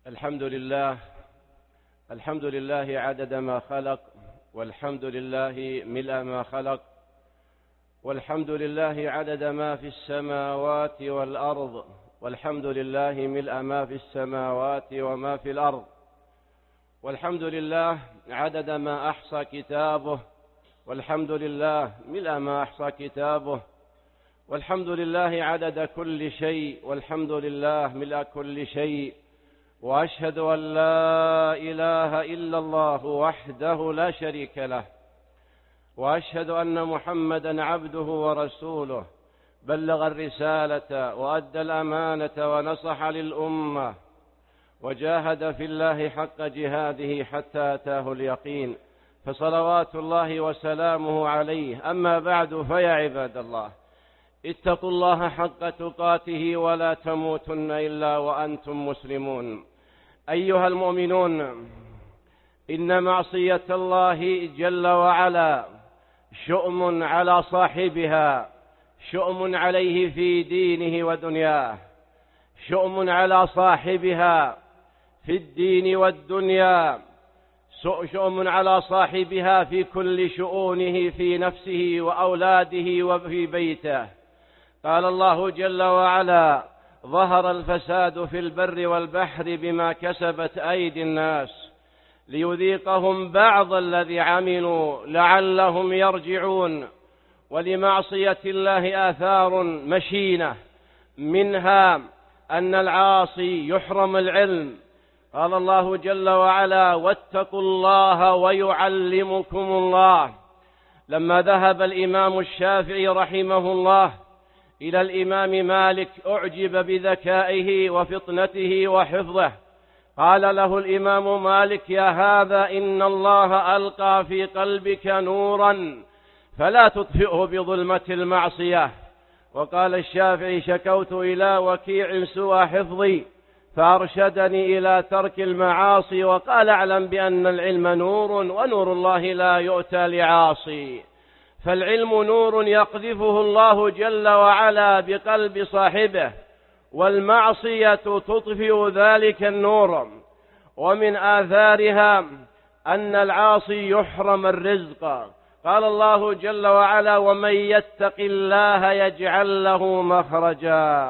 الحمد لله. الحمد لله عدد ما خلق، والحمد لله ملء ما خلق، والحمد لله عدد ما في السماوات والأرض، والحمد لله ملء ما في السماوات وما في الأرض، والحمد لله عدد ما أحصى كتابه، والحمد لله ملء ما أحصى كتابه، والحمد لله عدد كل شيء، والحمد لله ملء كل شيء. وأشهد أن لا إله إلا الله وحده لا شريك له، وأشهد أن محمدًا عبده ورسوله، بلغ الرسالة وأدى الأمانة ونصح للأمة، وجاهد في الله حق جهاده حتى أتاه اليقين، فصلوات الله وسلامه عليه. أما بعد، فيا عباد الله، اتقوا الله حق تقاته ولا تموتن إلا وأنتم مسلمون. أيها المؤمنون، إن معصية الله جل وعلا شؤم على صاحبها، شؤم عليه في دينه ودنياه، شؤم على صاحبها في الدين والدنيا، شؤم على صاحبها في كل شؤونه، في نفسه وأولاده وفي بيته. قال الله جل وعلا: ظهر الفساد في البر والبحر بما كسبت أيدي الناس ليذيقهم بعض الذي عملوا لعلهم يرجعون. ولمعصية الله آثار مشينة، منها أن العاصي يحرم العلم. قال الله جل وعلا: واتقوا الله ويعلمكم الله. لما ذهب الإمام الشافعي رحمه الله إلى الإمام مالك أعجب بذكائه وفطنته وحفظه. قال له الإمام مالك: يا هذا، إن الله ألقى في قلبك نورا فلا تطفئه بظلمة المعصية. وقال الشافعي: شكوت إلى وكيع سوى حفظي فأرشدني إلى ترك المعاصي، وقال: اعلم بأن العلم نور، ونور الله لا يؤتى لعاصي. فالعلم نور يقذفه الله جل وعلا بقلب صاحبه، والمعصية تطفئ ذلك النور. ومن آثارها أن العاصي يحرم الرزق. قال الله جل وعلا: ومن يتق الله يجعل له مخرجا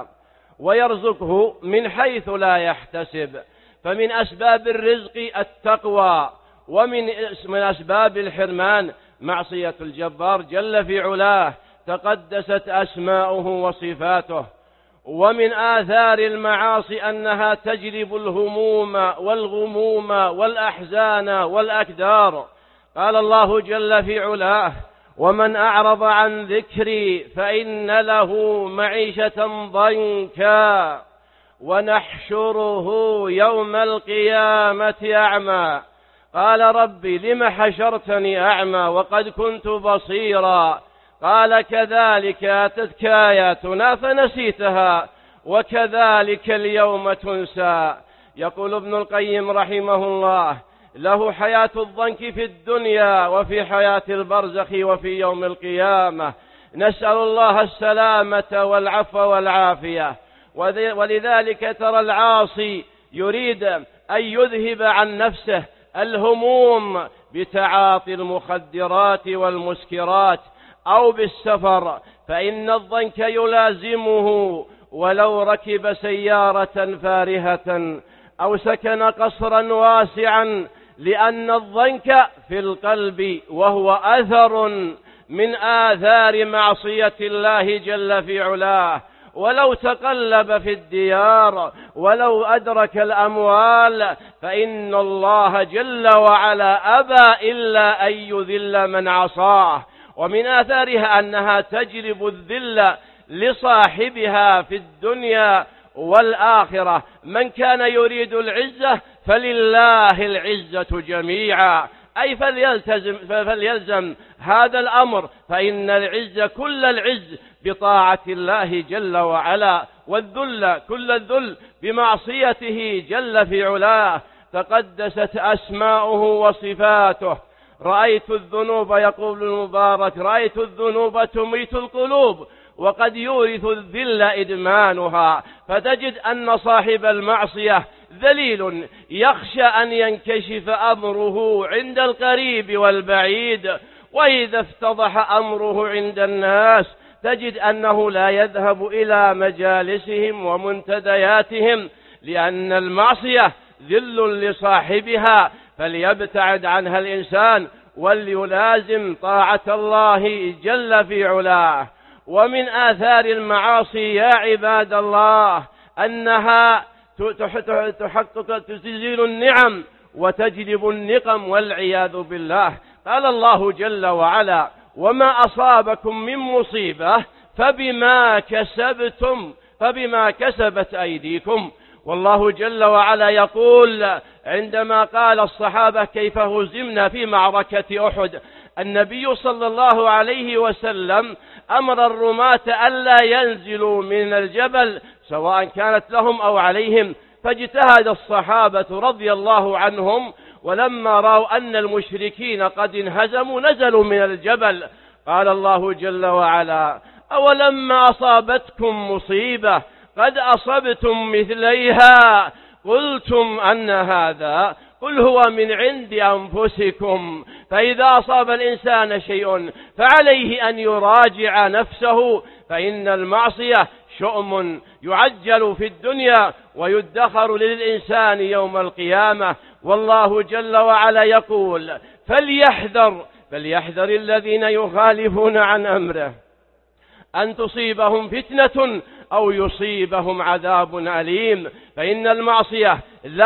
ويرزقه من حيث لا يحتسب. فمن أسباب الرزق التقوى، ومن أسباب الحرمان معصية الجبار جل في علاه، تقدست أسماؤه وصفاته. ومن آثار المعاصي أنها تجلب الهموم والغموم والأحزان والأكدار. قال الله جل في علاه: ومن أعرض عن ذكري فإن له معيشة ضنكا ونحشره يوم القيامة أعمى. قال: رب لم حشرتني أعمى وقد كنت بصيرا. قال: كذلك أتتك آياتنا فنسيتها وكذلك اليوم تنسى. يقول ابن القيم رحمه الله: له حياة الضنك في الدنيا وفي حياة البرزخ وفي يوم القيامة. نسأل الله السلامة والعفو والعافية. ولذلك ترى العاصي يريد أن يذهب عن نفسه الهموم بتعاطي المخدرات والمسكرات أو بالسفر، فإن الضنك يلازمه ولو ركب سيارة فارهة أو سكن قصرا واسعا، لأن الضنك في القلب، وهو أثر من آثار معصية الله جل في علاه. ولو تقلب في الديار، ولو أدرك الأموال، فإن الله جل وعلا أبى إلا أن يذل من عصاه. ومن آثارها أنها تجلب الذل لصاحبها في الدنيا والآخرة. من كان يريد العزة فلله العزة جميعا، أي فليلزم هذا الأمر، فإن العز كل العز بطاعة الله جل وعلا، والذل كل الذل بمعصيته جل في علاه. تقدست أسماؤه وصفاته. رأيت الذنوب، يقول المبارك، رأيت الذنوب تميت القلوب وقد يورث الذل إدمانها. فتجد أن صاحب المعصية ذليل يخشى أن ينكشف أمره عند القريب والبعيد، وإذا افتضح أمره عند الناس تجد أنه لا يذهب إلى مجالسهم ومنتدياتهم، لأن المعصية ذل لصاحبها، فليبتعد عنها الإنسان وليلازم طاعة الله جل في علاه. ومن آثار المعاصي يا عباد الله أنها تزيل النعم وتجلب النقم والعياذ بالله. قال الله جل وعلا: وما أصابكم من مصيبة فبما كسبت أيديكم. والله جل وعلا يقول عندما قال الصحابة كيف هزمنا في معركة أحد: النبي صلى الله عليه وسلم أمر الرماة ألا ينزلوا من الجبل سواء كانت لهم أو عليهم، فاجتهد الصحابة رضي الله عنهم، ولما رأوا أن المشركين قد انهزموا نزلوا من الجبل. قال الله جل وعلا: أولما أصابتكم مصيبة قد أصبتم مثليها قلتم أن هذا، قل هو من عند أنفسكم. فإذا أصاب الإنسان شيء فعليه أن يراجع نفسه، فإن المعصية شؤم يعجل في الدنيا ويدخر للإنسان يوم القيامة. والله جل وعلا يقول: فليحذر الذين يخالفون عن أمره أن تصيبهم فتنة أو يصيبهم عذاب أليم. فإن المعصية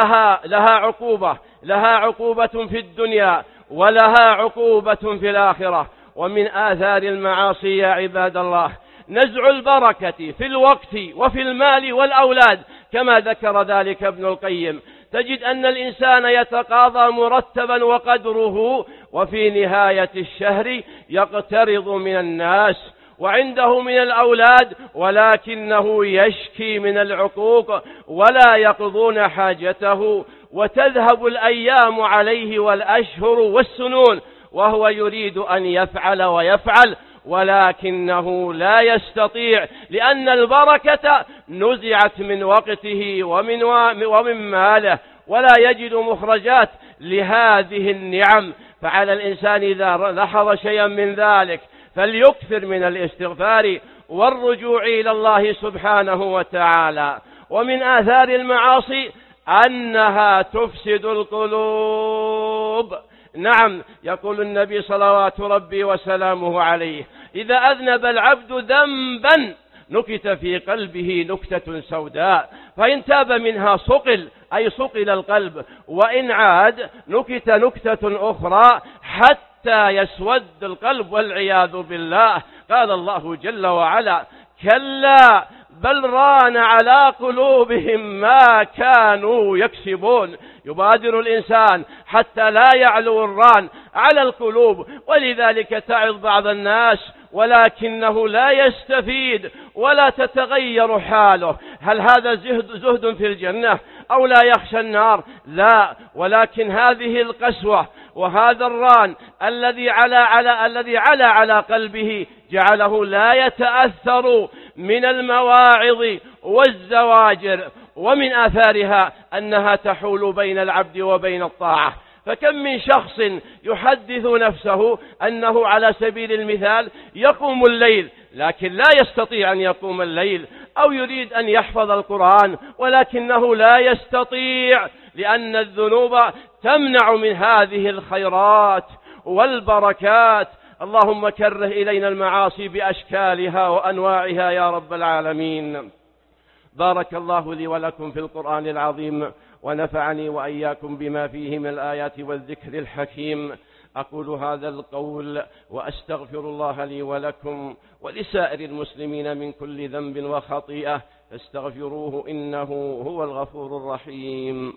لها عقوبة في الدنيا ولها عقوبة في الآخرة. ومن آثار المعاصي يا عباد الله نزع البركة في الوقت وفي المال والأولاد، كما ذكر ذلك ابن القيم. تجد أن الإنسان يتقاضى مرتبا وقدره، وفي نهاية الشهر يقترض من الناس وعنده من الأولاد، ولكنه يشكي من العقوق ولا يقضون حاجته، وتذهب الأيام عليه والأشهر والسنون وهو يريد أن يفعل ويفعل ولكنه لا يستطيع، لأن البركة نزعت من وقته ومن ماله، ولا يجد مخرجات لهذه النعم. فعلى الإنسان إذا لاحظ شيئا من ذلك فليكثر من الاستغفار والرجوع إلى الله سبحانه وتعالى. ومن آثار المعاصي أنها تفسد القلوب. نعم، يقول النبي صلوات ربي وسلامه عليه: إذا أذنب العبد ذنبا نكت في قلبه نكتة سوداء، فإن تاب منها صقل، أي صقل القلب، وإن عاد نكت نكتة أخرى حتى يسود القلب والعياذ بالله. قال الله جل وعلا: كلا بل ران على قلوبهم ما كانوا يكسبون. يبادر الإنسان حتى لا يعلو الران على القلوب، ولذلك تعظ بعض الناس ولكنه لا يستفيد ولا تتغير حاله. هل هذا زهد في الجنة أو لا يخشى النار؟ لا، ولكن هذه القسوة وهذا الران الذي على على قلبه جعله لا يتأثر من المواعظ والزواجر. ومن آثارها أنها تحول بين العبد وبين الطاعة. فكم من شخص يحدث نفسه أنه على سبيل المثال يقوم الليل، لكن لا يستطيع أن يقوم الليل، أو يريد أن يحفظ القرآن ولكنه لا يستطيع، لأن الذنوب تمنع من هذه الخيرات والبركات. اللهم كره إلينا المعاصي بأشكالها وأنواعها يا رب العالمين. بارك الله لي ولكم في القرآن العظيم، ونفعني وإياكم بما فيه من الآيات والذكر الحكيم. أقول هذا القول وأستغفر الله لي ولكم ولسائر المسلمين من كل ذنب وخطيئة، فاستغفروه إنه هو الغفور الرحيم.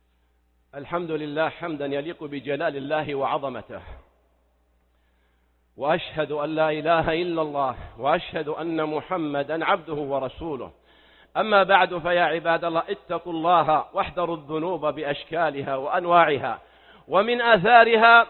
الحمد لله حمدا يليق بجلال الله وعظمته، وأشهد أن لا إله إلا الله وأشهد أن محمدا عبده ورسوله. أما بعد، فيا عباد الله، اتقوا الله واحذروا الذنوب بأشكالها وأنواعها. ومن آثارها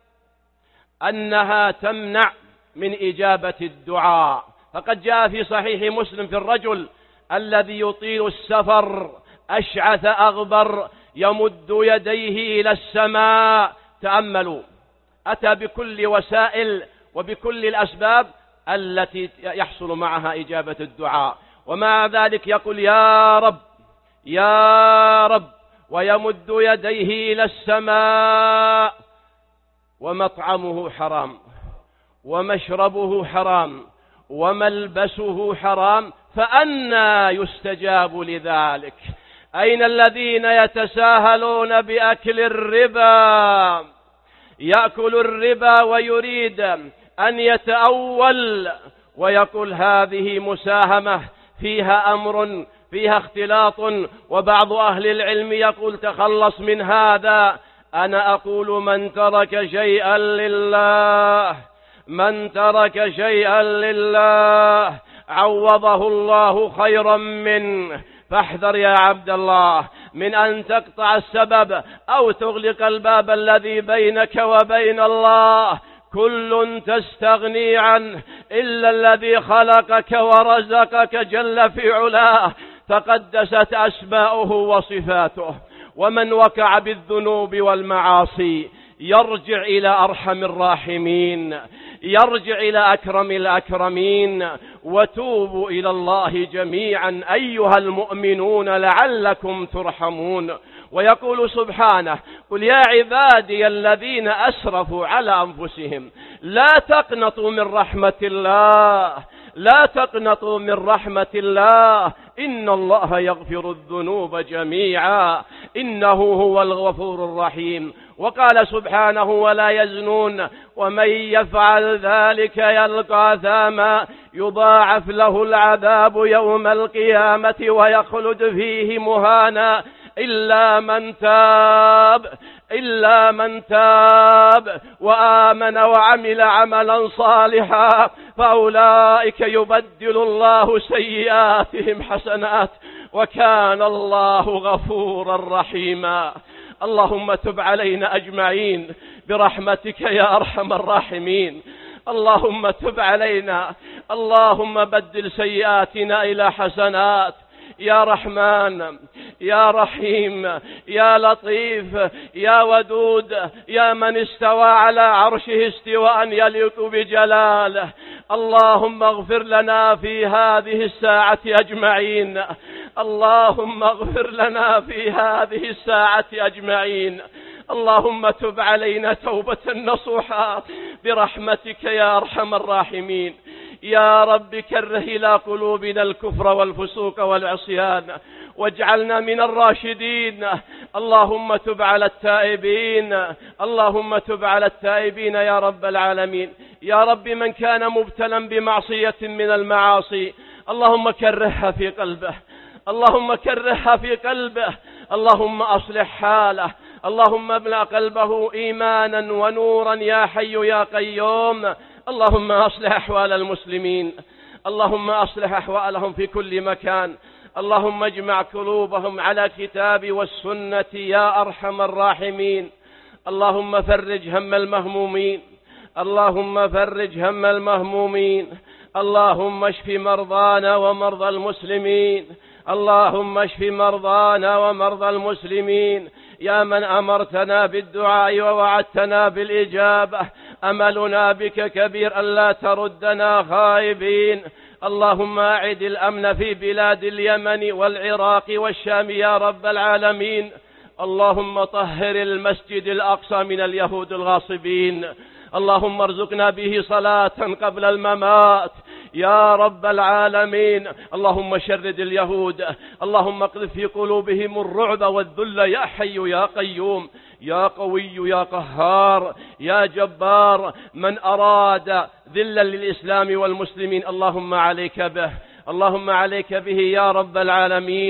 أنها تمنع من إجابة الدعاء، فقد جاء في صحيح مسلم في الرجل الذي يطيل السفر أشعث أغبر يمد يديه إلى السماء. تأملوا، أتى بكل وسائل وبكل الأسباب التي يحصل معها إجابة الدعاء، ومع ذلك يقول يا رب يا رب، ويمد يديه إلى السماء، ومطعمه حرام ومشربه حرام وملبسه حرام، فأنى يستجاب لذلك؟ أين الذين يتساهلون بأكل الربا؟ يأكل الربا ويريد أن يتأول ويقول هذه مساهمة فيها أمر فيها اختلاط، وبعض أهل العلم يقول تخلص من هذا. أنا أقول من ترك شيئا لله، من ترك شيئا لله عوضه الله خيرا منه. فاحذر يا عبد الله من أن تقطع السبب أو تغلق الباب الذي بينك وبين الله. كل تستغني عنه إلا الذي خلقك ورزقك جل في علاه، تقدست أسماؤه وصفاته. ومن وقع بالذنوب والمعاصي يرجع إلى أرحم الراحمين، يرجع إلى أكرم الأكرمين. وتوبوا إلى الله جميعا أيها المؤمنون لعلكم ترحمون. ويقول سبحانه قل يا عبادي الذين أسرفوا على أنفسهم لا تقنطوا من رحمة الله، لا تقنطوا من رحمة الله، إن الله يغفر الذنوب جميعا إنه هو الغفور الرحيم. وقال سبحانه ولا يزنون ومن يفعل ذلك يلقى أثاما يضاعف له العذاب يوم القيامة ويخلد فيه مهانا إلا من تاب وآمن وعمل عملا صالحا فأولئك يبدل الله سيئاتهم حسنات وكان الله غفورا رحيما. اللهم تب علينا أجمعين برحمتك يا أرحم الراحمين. اللهم تب علينا، اللهم بدل سيئاتنا إلى حسنات. يا رحمن يا رحيم يا لطيف يا ودود، يا من استوى على عرشه استواء يليق بجلاله، اللهم اغفر لنا في هذه الساعة أجمعين، اللهم اغفر لنا في هذه الساعة أجمعين. اللهم تب علينا توبة نصوحا برحمتك يا أرحم الراحمين. يا رب كره إلى قلوبنا الكفر والفسوق والعصيان واجعلنا من الراشدين. اللهم تب على التائبين، اللهم تب على التائبين يا رب العالمين. يا رب من كان مبتلا بمعصية من المعاصي اللهم كرهها في قلبه، اللهم كرهها في قلبه، اللهم أصلح حاله، اللهم املأ قلبه إيمانا ونورا يا حي يا قيوم. اللهم أصلح أحوال المسلمين، اللهم أصلح أحوالهم في كل مكان، اللهم اجمع قلوبهم على كتاب والسنة يا أرحم الراحمين. اللهم فرج هم المهمومين، اللهم فرج هم المهمومين، اللهم اشف مرضانا ومرضى المسلمين، اللهم اشف مرضانا ومرضى المسلمين. يا من أمرتنا بالدعاء ووعدتنا بالإجابة، أملنا بك كبير ألا تردنا خائبين. اللهم أعد الأمن في بلاد اليمن والعراق والشام يا رب العالمين. اللهم طهر المسجد الأقصى من اليهود الغاصبين، اللهم ارزقنا به صلاة قبل الممات يا رب العالمين. اللهم شرد اليهود، اللهم اقذف في قلوبهم الرعب والذل يا حي يا قيوم يا قوي يا قهار يا جبار. من أراد ذلا للإسلام والمسلمين اللهم عليك به، اللهم عليك به يا رب العالمين.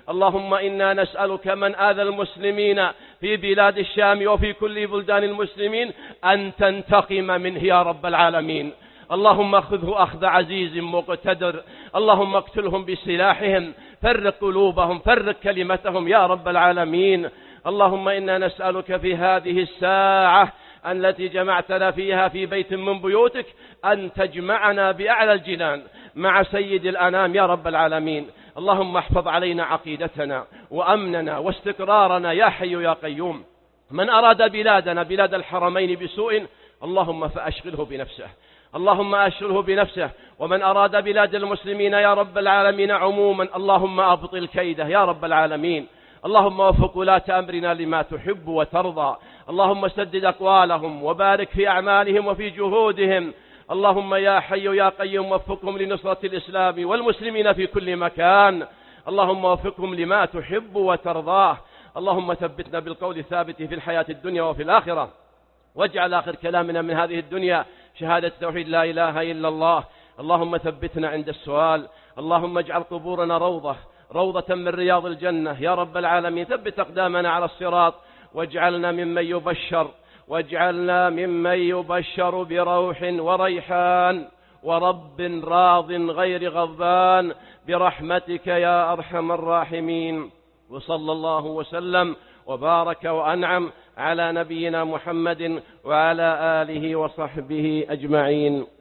اللهم إنا نسألك من آذى المسلمين في بلاد الشام وفي كل بلدان المسلمين أن تنتقم منه يا رب العالمين. اللهم أخذه أخذ عزيز مقتدر، اللهم اقتلهم بسلاحهم، فرق قلوبهم، فرق كلمتهم يا رب العالمين. اللهم إنا نسألك في هذه الساعة التي جمعتنا فيها في بيت من بيوتك أن تجمعنا بأعلى الجنان مع سيد الأنام يا رب العالمين. اللهم احفظ علينا عقيدتنا وأمننا واستقرارنا يا حي يا قيوم. من أراد بلادنا بلاد الحرمين بسوء اللهم فأشغله بنفسه، اللهم أشغله بنفسه. ومن أراد بلاد المسلمين يا رب العالمين عموما اللهم أبطل كيده يا رب العالمين. اللهم وفق ولاة أمرنا لما تحب وترضى، اللهم سدد أقوالهم وبارك في أعمالهم وفي جهودهم. اللهم يا حي يا قيوم وفقهم لنصرة الإسلام والمسلمين في كل مكان، اللهم وفقهم لما تحب وترضاه. اللهم ثبتنا بالقول الثابت في الحياة الدنيا وفي الآخرة، واجعل آخر كلامنا من هذه الدنيا شهادة توحيد لا إله إلا الله. اللهم ثبتنا عند السؤال، اللهم اجعل قبورنا روضة من رياض الجنة يا رب العالمين. ثبت أقدامنا على الصراط، واجعلنا ممن يبشر بروح وريحان ورب راض غير غضبان برحمتك يا أرحم الراحمين. وصلى الله وسلم وبارك وأنعم على نبينا محمد وعلى آله وصحبه أجمعين.